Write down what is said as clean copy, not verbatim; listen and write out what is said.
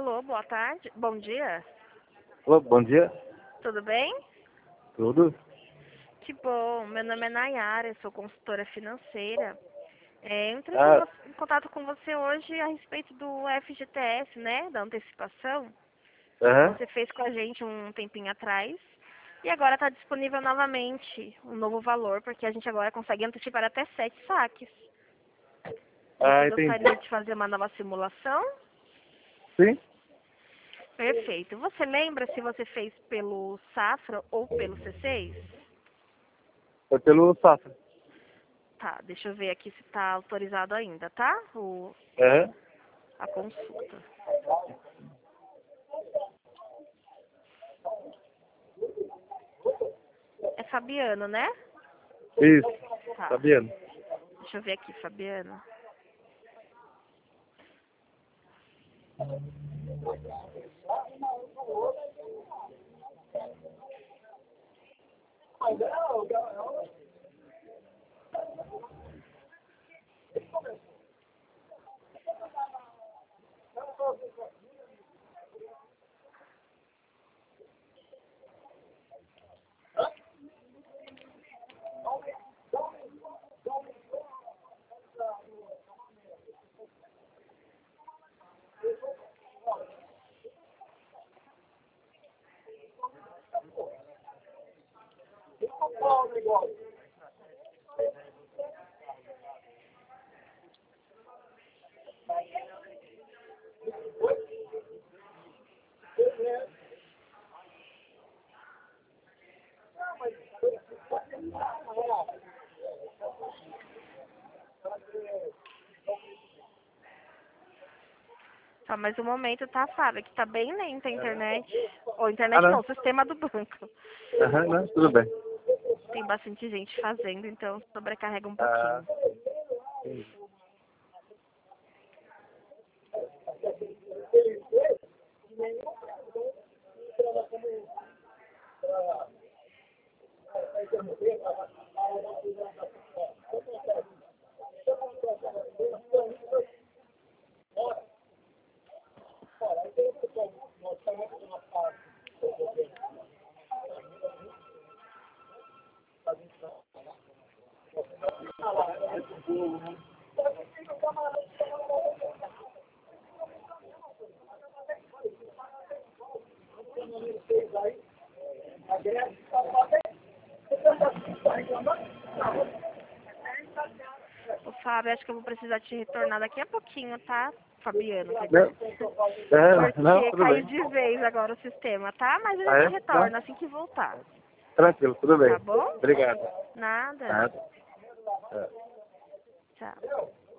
Alô, boa tarde. Bom dia. Alô, bom dia. Tudo bem? Tudo? Que bom. Meu nome é Nayara, eu sou consultora financeira. Eu entrei Ah, em contato com você hoje a respeito do FGTS, né? Da antecipação. aham. Você fez com a gente um tempinho atrás. E agora está disponível novamente um novo valor, porque a gente agora consegue antecipar até 7 saques. Você Entendi. gostaria de fazer uma nova simulação? Sim? Perfeito. Você lembra se você fez pelo Safra ou pelo C6? Foi pelo Safra. Tá, deixa eu ver aqui se está autorizado ainda, tá? Aham. A consulta. É Fabiano, né? Isso, Tá. Fabiano. Deixa eu ver aqui, Fabiano. Tá, mas o momento tá, Fábio, que tá bem lenta a internet. Ou internet não, Não. o sistema do banco. Aham, não, tudo bem. Tem bastante gente fazendo, então sobrecarrega um Ah, pouquinho. entendi. Ô, Fábio, acho que eu vou precisar te retornar daqui a pouquinho, tá? Fabiano, quer Não, dizer. não, Porque tudo caiu bem. de vez agora o sistema, tá? Mas eu já Ah, te é? Não? retorno assim que voltar. Tranquilo, tudo Tá bem. bom? Obrigado. Nada. Nada. É. Tchau.